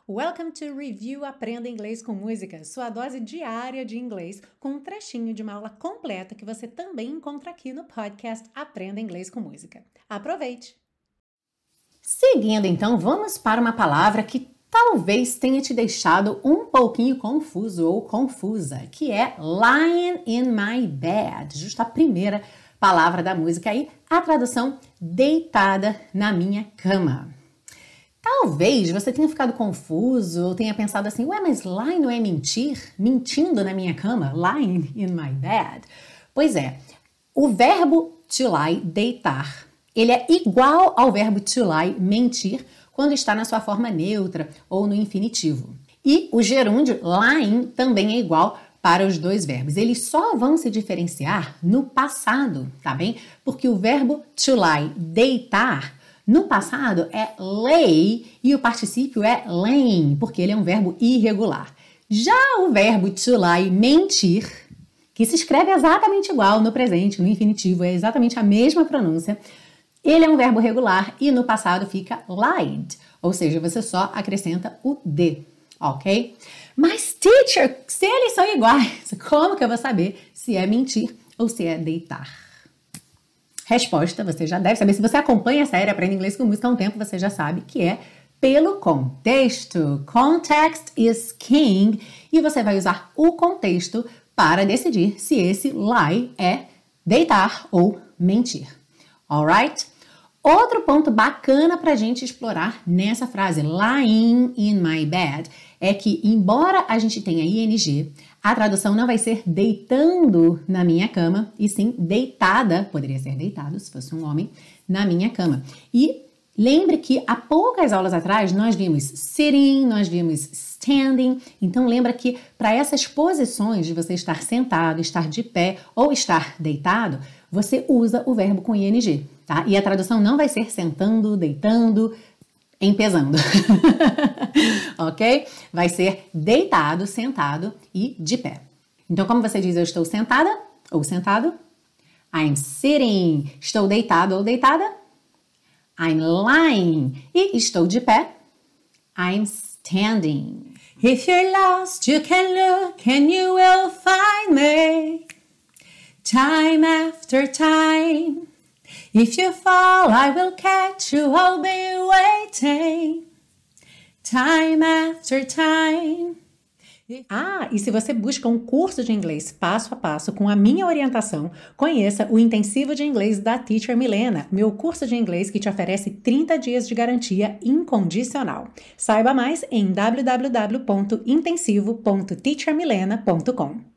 Welcome to Review Aprenda Inglês com Música, sua dose diária de inglês, com um trechinho de uma aula completa que você também encontra aqui no podcast Aprenda Inglês com Música. Aproveite! Seguindo então, vamos para uma palavra que talvez tenha te deixado um pouquinho confuso ou confusa, que é lying in my bed, justo a primeira palavra da música aí, a tradução deitada na minha cama. Talvez você tenha ficado confuso ou tenha pensado assim, ué, mas lie não é mentir? Mentindo na minha cama? Lying in my bed? Pois é, o verbo to lie, deitar, ele é igual ao verbo to lie, mentir, quando está na sua forma neutra ou no infinitivo. E o gerúndio lying também é igual para os dois verbos. Eles só vão se diferenciar no passado, tá bem? Porque o verbo to lie, deitar, no passado é lay e o particípio é laying, porque ele é um verbo irregular. Já o verbo to lie, mentir, que se escreve exatamente igual no presente, no infinitivo, é exatamente a mesma pronúncia, ele é um verbo regular e no passado fica lied, ou seja, você só acrescenta o D, ok? Mas, teacher, se eles são iguais, como que eu vou saber se é mentir ou se é deitar? Resposta, você já deve saber. Se você acompanha a série Aprenda Inglês com Música há um tempo, você já sabe que é pelo contexto. Context is king. E você vai usar o contexto para decidir se esse lie é deitar ou mentir. Alright? Outro ponto bacana para a gente explorar nessa frase, lying in my bed, é que, embora a gente tenha ing, a tradução não vai ser deitando na minha cama, e sim deitada, poderia ser deitado se fosse um homem, na minha cama. E lembre que há poucas aulas atrás nós vimos sitting, nós vimos standing, então lembra que para essas posições de você estar sentado, estar de pé ou estar deitado, você usa o verbo com ing, tá? E a tradução não vai ser sentando, deitando, empezando, ok? Vai ser deitado, sentado e de pé. Então, como você diz eu estou sentada ou sentado? I'm sitting. Estou deitado ou deitada? I'm lying. E estou de pé? I'm standing. If you're lost, you can look and you will find me. Time after time. If you fall, I will catch you, I'll be waiting. Time after time. E se você busca um curso de inglês passo a passo com a minha orientação, conheça o Intensivo de Inglês da Teacher Milena, meu curso de inglês que te oferece 30 dias de garantia incondicional. Saiba mais em www.intensivo.teachermilena.com.